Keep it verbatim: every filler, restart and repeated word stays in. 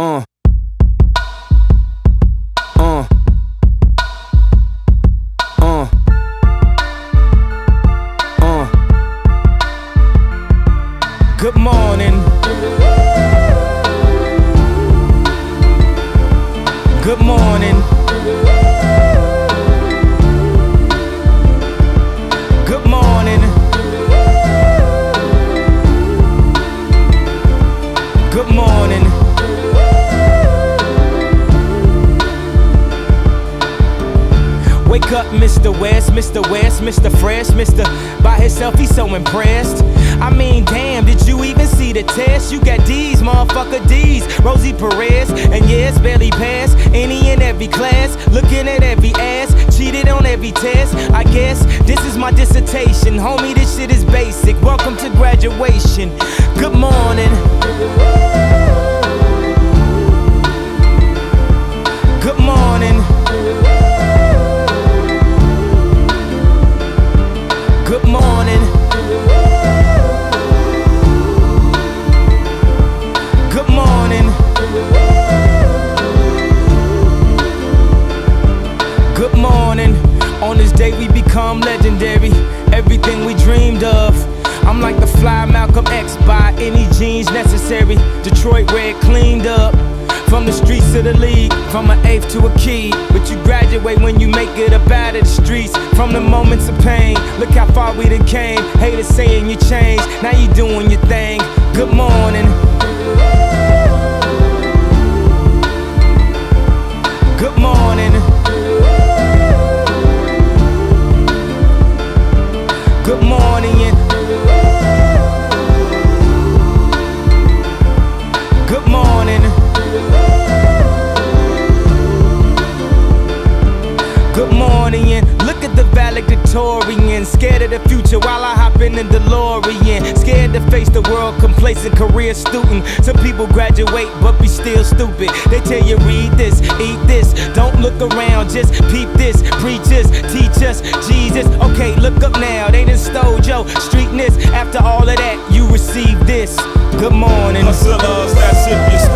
Uh. Uh. Uh. Uh. Good morning. Good morning. Good morning. Good morning. Wake up, Mister West, Mister West, Mister Fresh, Mister By himself, he's so impressed. I mean, damn, did you even see the test? You got D's, motherfucker D's, Rosie Perez, and yes, barely passed any and every class. Looking at every ass, cheated on every test. I guess this is my dissertation, homie. This shit is basic. Welcome to graduation. Good morning. Good morning. Good morning. Good morning. Good morning. On this day we become legendary. Everything we dreamed of. I'm like the fly Malcolm X, by any genes necessary. Detroit red cleaned up. From the streets to the league, from an eighth to a key. But you graduate when you make it up out of the streets. From the moments of pain, look how far we done came. Haters saying you changed, now you doing your thing. Good morning. Good morning. Good morning. Good morning. Good morning, look at the valedictorian. Scared of the future while I hop in the DeLorean. Scared to face the world, complacent career student. Some people graduate but be still stupid. They tell you read this, eat this, don't look around, just peep this. Preach us, teach us, Jesus. Okay, look up now, they done stole your streetness. After all of that, you receive this. Good morning. Hustlers, that's if you